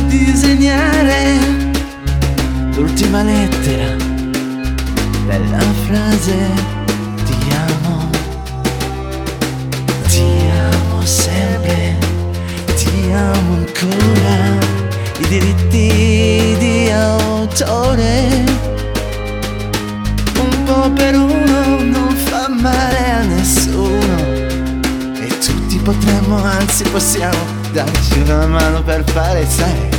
disegnare l'ultima lettera della frase ti amo. Ti amo sempre, ti amo ancora. I diritti di autore, un po' per uno non fa male a nessuno, e tutti potremmo, anzi possiamo darci una mano per fare, sai,